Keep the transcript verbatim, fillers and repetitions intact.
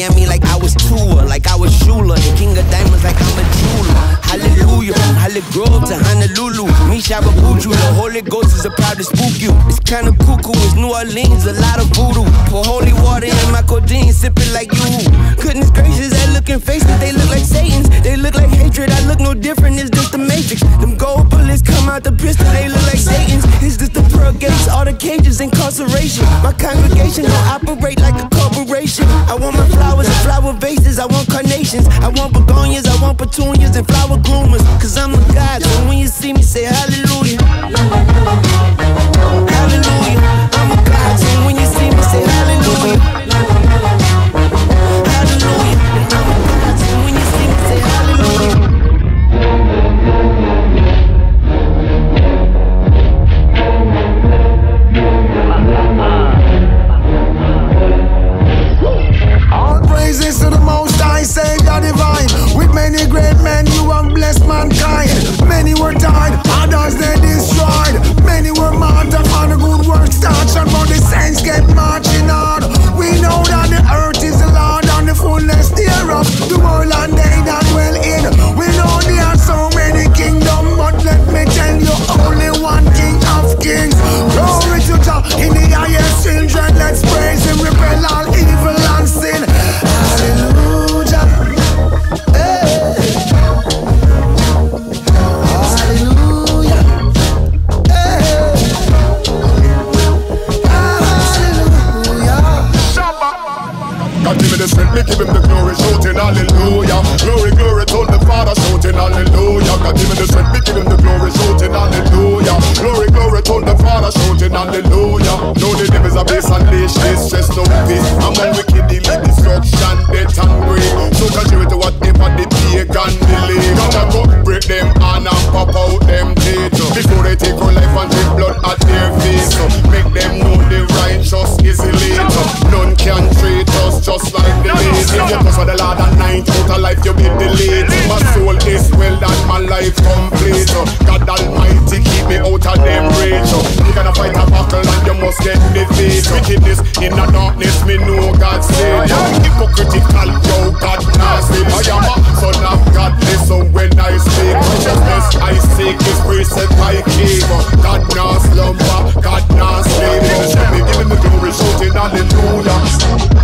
Miami like I was Tua, like I was Shula, the king of diamonds like I'm a jeweler. Hallelujah, from Holly Grove to Honolulu. Me Shababuju, the Holy Ghost is about to spook you. It's kinda cuckoo, it's New Orleans, a lot of voodoo. Pour holy water in my codeine, sipping like you. Goodness gracious, that looking faces, they look like Satan's. They look like hatred, I look no different, it's just the Matrix. Them gold bullets come out the pistol, they look like Satan's. It's just the pearl gates, all the cages, incarceration. My congregation don't operate like a corporation. I want my flowers and flower vases, I want carnations. I want begonias, I want petunias and flower groomers. Cause I'm a God, so when you see me say hallelujah. Hallelujah, I'm a God, so when you see me say hallelujah. Hallelujah, I'm a God, so when you see me say hallelujah. Praises to the Most High, Savior divine. With many great men, you have blessed mankind. Many were died, others they destroyed. Many were martyred for the good work started, but the saints kept marching on. We know that the earth is the Lord and the fullness thereof, the world and they that dwell in. We know there are so many kingdoms, but let me tell you, only one King of kings. Glory to Jah in the highest children. Let's praise Him, repel all evil and sin. Hallelujah. Hey. Hallelujah. Hey. Hallelujah. God give me the strength, me give Him the glory, shouting hallelujah. Glory, glory to the Father, shouting hallelujah. God give me the strength, me give Him the glory, shouting hallelujah. Glory, glory to the Father, shouting hallelujah. No, the devil's a base and leash, this stress, no peace. Among wicked, the lead destruction, death and greed. So contrary to whatever the pagan believe, gonna go break them hand and pop out them teeth before they take our life and drink blood at their feet. So make them know the righteous is elite. None can treat us just like the lead. If you trust for the Lord at night, out of life you be delete. My soul is well and my life complete. God Almighty keep me out of them reach. You gonna fight a battle and you must get defeat. Wickedness in the darkness, me know God said. Hypocritical, yo, God nasty. I am a son of God, listen when I speak. Righteousness I seek, His precept I keep. God not slumber, God not sleep. Give Him the glory, shouting hallelujah.